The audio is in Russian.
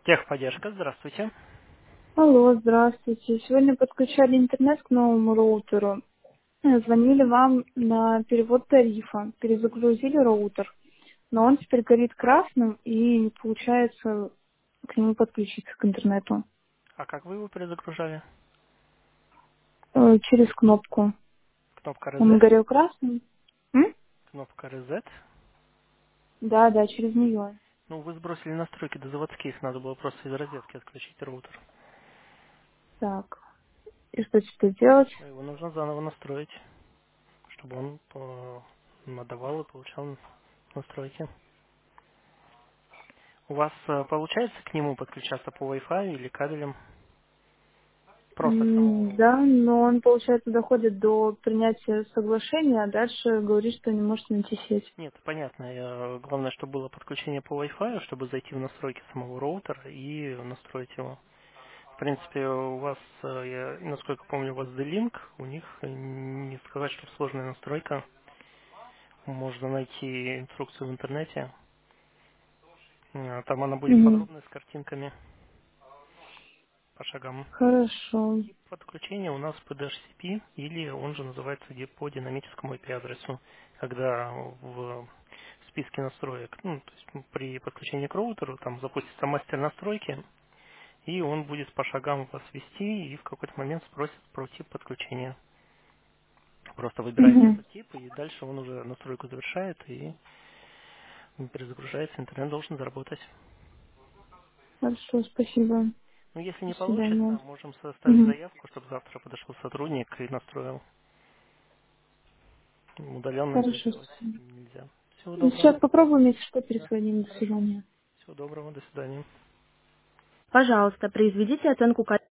Техподдержка, здравствуйте. Алло, здравствуйте. Сегодня подключали интернет к новому роутеру. Звонили вам на перевод тарифа. Перезагрузили роутер, но он теперь горит красным и не получается к нему подключиться к интернету. А как вы его перезагружали? Через кнопку. Кнопка Он Reset? горел красным. М? Кнопка Reset? Да, да, через нее. Ну, вы сбросили настройки до заводских, надо было просто из розетки отключить роутер. Так, и что теперь делать? Ну, его нужно заново настроить, чтобы он отдавал и получал настройки. У вас получается к нему подключаться по Wi-Fi или кабелем? Просто к самому Да, роутеру? но он, получается, доходит до принятия соглашения, а дальше говорит, что не может найти сеть. Нет, понятно. Главное, чтобы было подключение по Wi-Fi, чтобы зайти в настройки самого роутера и настроить его. В принципе, у вас, я, насколько помню, у вас D-Link, у них не сказать, что сложная настройка. Можно найти инструкцию в интернете. Там она будет Мгм. подробная с картинками по шагам. Хорошо. Тип подключения у нас PDHCP, или он же называется по динамическому IP-адресу, когда в списке настроек, ну, то есть при подключении к роутеру, там запустится мастер настройки, и он будет по шагам вас вести и в какой-то момент спросит про тип подключения. Просто выбираете Мгм. этот тип, и дальше он уже настройку завершает, и перезагружается, интернет должен заработать. Хорошо, спасибо. Ну, если До не свидания. получится, можем составить Мгм. заявку, чтобы завтра подошел сотрудник и настроил. Удаленно это Хорошо, сделать спасибо. нельзя. Всего доброго. Сейчас попробуем, если что, Да, перезвоним. До хорошо. свидания. Всего доброго, до свидания. Пожалуйста, произведите оценку качества.